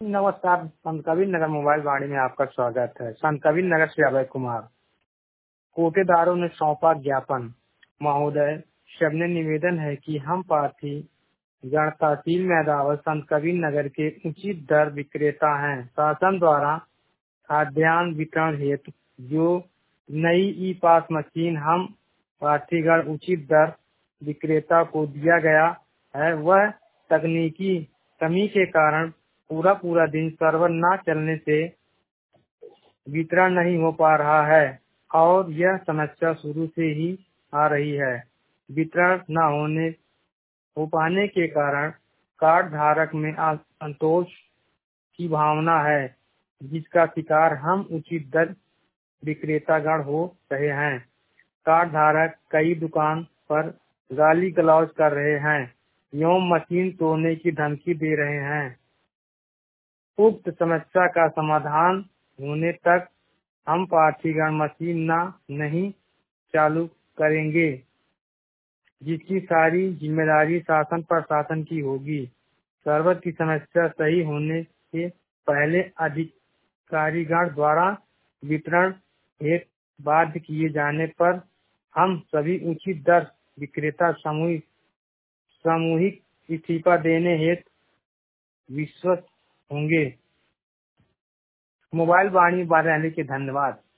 नमस्कार, संत कबीर नगर मोबाइल वाणी में आपका स्वागत है। संत कबीर नगर से अभय कुमार। कोटेदारों ने सौंपा ज्ञापन। महोदय, सबने निवेदन है कि हम प्रार्थी गण तहसील में अदावत संत कबीर नगर के उचित दर विक्रेता हैं। शासन द्वारा खाद्यान्न वितरण हेतु जो नई ई पास मशीन हम प्रार्थीगण उचित दर विक्रेता को दिया गया है, वह तकनीकी कमी के कारण पूरा दिन सर्वर न चलने से वितरण नहीं हो पा रहा है और यह समस्या शुरू से ही आ रही है। वितरण न हो पाने के कारण कार्ड धारक में असंतोष की भावना है, जिसका शिकार हम उचित दर विक्रेतागण हो रहे हैं। कार्ड धारक कई दुकान पर गाली गलौज कर रहे हैं एवं मशीन तोड़ने की धमकी दे रहे हैं। उक्त समस्या का समाधान होने तक हम प्रार्थीगण मशीन नहीं चालू करेंगे, जिसकी सारी जिम्मेदारी शासन प्रशासन की होगी। सर्वर की समस्या सही होने से पहले अधिकारीगण द्वारा वितरण हेतु बाध्य किए जाने पर हम सभी उचित दर विक्रेता सामूहिक इस्तीफा देने हेतु विश्वस्त होंगे। मोबाइल वाणी रहने के धन्यवाद।